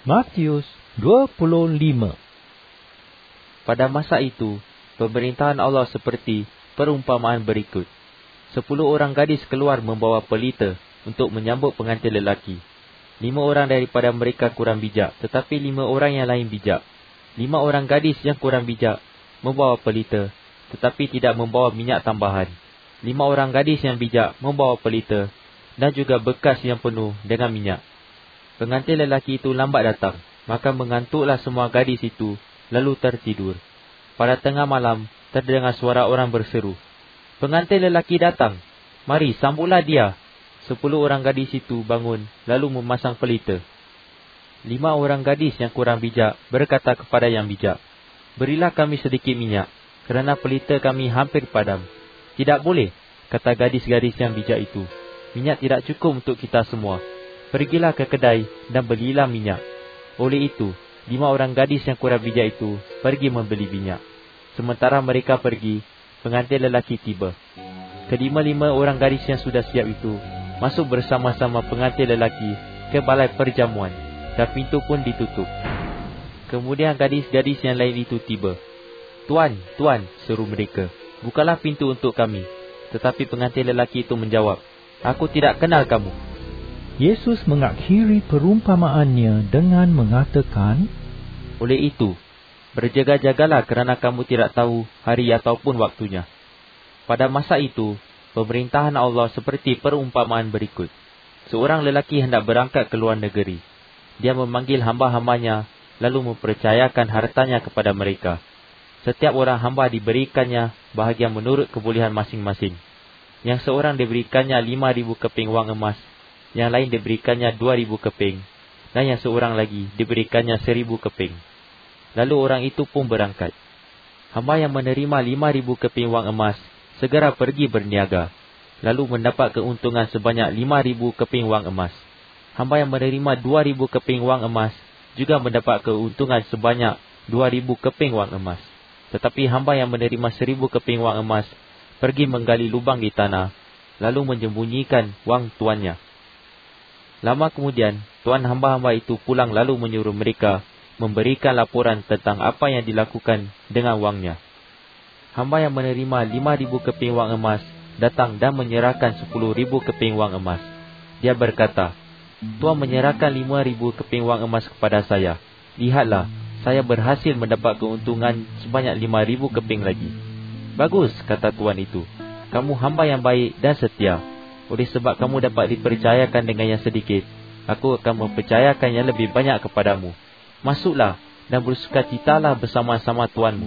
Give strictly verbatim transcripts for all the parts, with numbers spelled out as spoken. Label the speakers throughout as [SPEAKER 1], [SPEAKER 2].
[SPEAKER 1] Matius dua puluh lima.
[SPEAKER 2] Pada masa itu, pemerintahan Allah seperti perumpamaan berikut. Sepuluh orang gadis keluar membawa pelita untuk menyambut pengantin lelaki. Lima orang daripada mereka kurang bijak, tetapi lima orang yang lain bijak. Lima orang gadis yang kurang bijak membawa pelita, tetapi tidak membawa minyak tambahan. Lima orang gadis yang bijak membawa pelita dan juga bekas yang penuh dengan minyak. Pengantin lelaki itu lambat datang, maka mengantuklah semua gadis itu, lalu tertidur. Pada tengah malam, terdengar suara orang berseru, "Pengantin lelaki datang, mari sambutlah dia." Sepuluh orang gadis itu bangun, lalu memasang pelita. Lima orang gadis yang kurang bijak berkata kepada yang bijak, "Berilah kami sedikit minyak, kerana pelita kami hampir padam." "Tidak boleh," kata gadis-gadis yang bijak itu. "Minyak tidak cukup untuk kita semua. Pergilah ke kedai dan belilah minyak." Oleh itu, lima orang gadis yang kurang bijak itu pergi membeli minyak. Sementara mereka pergi, pengantin lelaki tiba. Kelima-lima orang gadis yang sudah siap itu masuk bersama-sama pengantin lelaki ke balai perjamuan, dan pintu pun ditutup. Kemudian gadis-gadis yang lain itu tiba. "Tuan, tuan," seru mereka, "bukalah pintu untuk kami." Tetapi pengantin lelaki itu menjawab, "Aku tidak kenal kamu."
[SPEAKER 1] Yesus mengakhiri perumpamaannya dengan mengatakan,
[SPEAKER 2] "Oleh itu, berjaga-jagalah kerana kamu tidak tahu hari ataupun waktunya." Pada masa itu, pemerintahan Allah seperti perumpamaan berikut. Seorang lelaki hendak berangkat ke luar negeri. Dia memanggil hamba-hambanya, lalu mempercayakan hartanya kepada mereka. Setiap orang hamba diberikannya bahagian menurut kebolehan masing-masing. Yang seorang diberikannya lima ribu keping wang emas, yang lain diberikannya dua ribu keping, dan yang seorang lagi diberikannya seribu keping. Lalu orang itu pun berangkat. Hamba yang menerima lima ribu keping wang emas segera pergi berniaga, lalu mendapat keuntungan sebanyak lima ribu keping wang emas. Hamba yang menerima dua ribu keping wang emas juga mendapat keuntungan sebanyak dua ribu keping wang emas. Tetapi hamba yang menerima seribu keping wang emas pergi menggali lubang di tanah, lalu menyembunyikan wang tuannya. Lama kemudian, tuan hamba-hamba itu pulang lalu menyuruh mereka memberikan laporan tentang apa yang dilakukan dengan wangnya. Hamba yang menerima lima ribu keping wang emas datang dan menyerahkan sepuluh ribu keping wang emas. Dia berkata, "Tuan menyerahkan lima ribu keping wang emas kepada saya. Lihatlah, saya berhasil mendapat keuntungan sebanyak lima ribu keping lagi." "Bagus," kata tuan itu. "Kamu hamba yang baik dan setia. Oleh sebab kamu dapat dipercayakan dengan yang sedikit, aku akan mempercayakan yang lebih banyak kepadamu. Masuklah dan bersukacitalah bersama-sama tuanmu."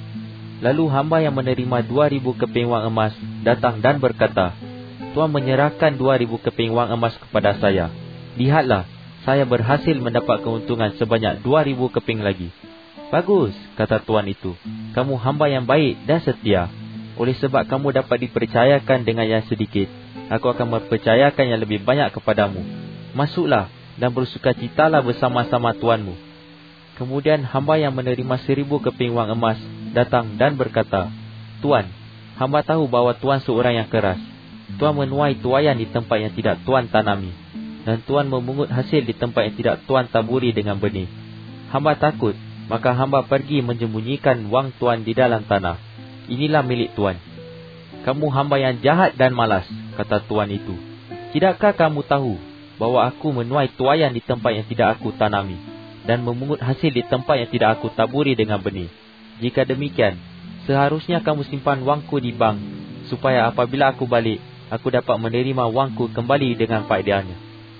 [SPEAKER 2] Lalu hamba yang menerima dua ribu keping wang emas datang dan berkata, "Tuan menyerahkan dua ribu keping wang emas kepada saya. Lihatlah, saya berhasil mendapat keuntungan sebanyak dua ribu keping lagi." "Bagus," kata tuan itu. "Kamu hamba yang baik dan setia. Oleh sebab kamu dapat dipercayakan dengan yang sedikit, aku akan mempercayakan yang lebih banyak kepadamu. Masuklah dan bersukacitalah bersama-sama tuanmu." Kemudian hamba yang menerima seribu keping wang emas datang dan berkata, "Tuan, hamba tahu bahawa tuan seorang yang keras. Tuan menuai tuaian di tempat yang tidak tuan tanami, dan tuan memungut hasil di tempat yang tidak tuan taburi dengan benih. Hamba takut, maka hamba pergi menyembunyikan wang tuan di dalam tanah. Inilah milik tuan." "Kamu hamba yang jahat dan malas," kata tuan itu. "Tidakkah kamu tahu bahawa aku menuai tuaian di tempat yang tidak aku tanami, dan memungut hasil di tempat yang tidak aku taburi dengan benih? Jika demikian, seharusnya kamu simpan wangku di bank, supaya apabila aku balik, aku dapat menerima wangku kembali dengan faedahnya."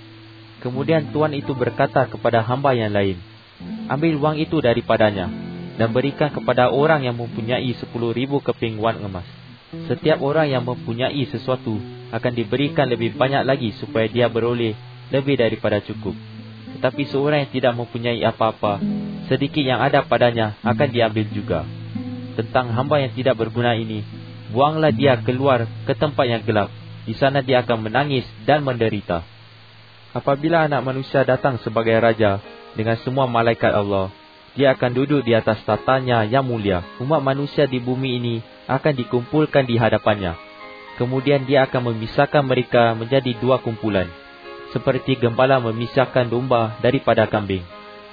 [SPEAKER 2] Kemudian tuan itu berkata kepada hamba yang lain, "Ambil wang itu daripadanya, dan berikan kepada orang yang mempunyai sepuluh ribu keping wang emas. Setiap orang yang mempunyai sesuatu akan diberikan lebih banyak lagi supaya dia beroleh lebih daripada cukup. Tetapi seorang yang tidak mempunyai apa-apa, sedikit yang ada padanya akan diambil juga. Tentang hamba yang tidak berguna ini, buanglah dia keluar ke tempat yang gelap. Di sana dia akan menangis dan menderita. Apabila anak manusia datang sebagai raja dengan semua malaikat Allah, dia akan duduk di atas tatanya yang mulia. Umat manusia di bumi ini akan dikumpulkan di hadapannya. Kemudian dia akan memisahkan mereka menjadi dua kumpulan, seperti gembala memisahkan domba daripada kambing.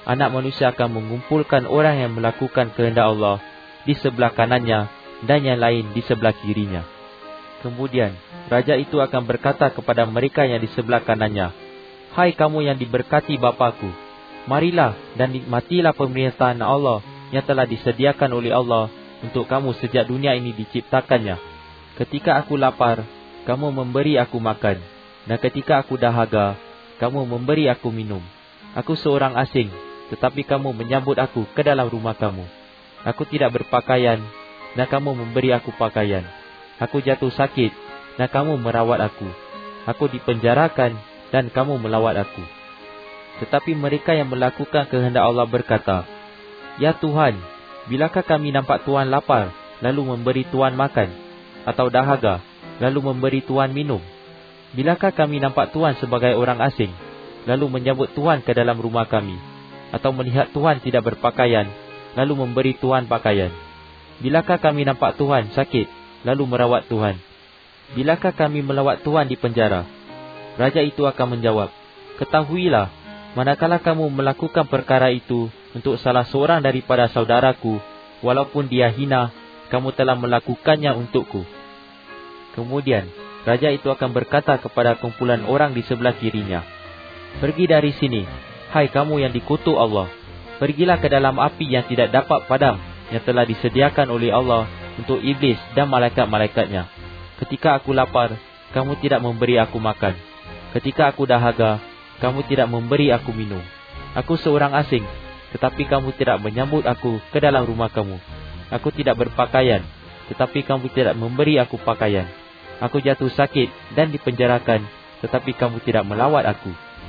[SPEAKER 2] Anak Manusia akan mengumpulkan orang yang melakukan kehendak Allah di sebelah kanannya dan yang lain di sebelah kirinya. Kemudian, Raja itu akan berkata kepada mereka yang di sebelah kanannya, "Hai kamu yang diberkati Bapaku, marilah dan nikmatilah pemerintahan Allah yang telah disediakan oleh Allah untuk kamu sejak dunia ini diciptakannya. Ketika aku lapar, kamu memberi aku makan, dan ketika aku dahaga, kamu memberi aku minum. Aku seorang asing, tetapi kamu menyambut aku ke dalam rumah kamu. Aku tidak berpakaian, dan kamu memberi aku pakaian. Aku jatuh sakit, dan kamu merawat aku. Aku dipenjarakan, dan kamu melawat aku." Tetapi mereka yang melakukan kehendak Allah berkata, "Ya Tuhan, bilakah kami nampak Tuhan lapar, lalu memberi Tuhan makan, atau dahaga, lalu memberi Tuhan minum? Bilakah kami nampak Tuhan sebagai orang asing, lalu menyambut Tuhan ke dalam rumah kami, atau melihat Tuhan tidak berpakaian, lalu memberi Tuhan pakaian? Bilakah kami nampak Tuhan sakit, lalu merawat Tuhan? Bilakah kami melawat Tuhan di penjara?" Raja itu akan menjawab, "Ketahuilah, manakala kamu melakukan perkara itu untuk salah seorang daripada saudaraku, walaupun dia hina, kamu telah melakukannya untukku." Kemudian, Raja itu akan berkata kepada kumpulan orang di sebelah kirinya, "Pergi dari sini, hai kamu yang dikutuk Allah. Pergilah ke dalam api yang tidak dapat padam, yang telah disediakan oleh Allah untuk iblis dan malaikat-malaikatnya. Ketika aku lapar, kamu tidak memberi aku makan. Ketika aku dahaga, kamu tidak memberi aku minum. Aku seorang asing, tetapi kamu tidak menyambut aku ke dalam rumah kamu. Aku tidak berpakaian, tetapi kamu tidak memberi aku pakaian. Aku jatuh sakit dan dipenjarakan, tetapi kamu tidak melawat aku."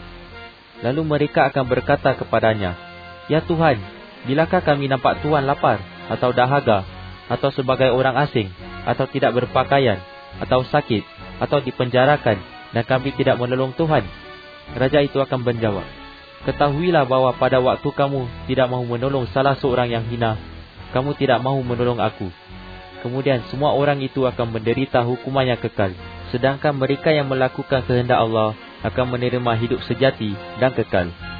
[SPEAKER 2] Lalu mereka akan berkata kepadanya, "Ya Tuhan, bilakah kami nampak Tuhan lapar, atau dahaga, atau sebagai orang asing, atau tidak berpakaian, atau sakit, atau dipenjarakan, dan kami tidak menolong Tuhan?" Raja itu akan menjawab, "Ketahuilah bahwa pada waktu kamu tidak mahu menolong salah seorang yang hina, kamu tidak mahu menolong aku." Kemudian semua orang itu akan menderita hukuman yang kekal, sedangkan mereka yang melakukan kehendak Allah akan menerima hidup sejati dan kekal.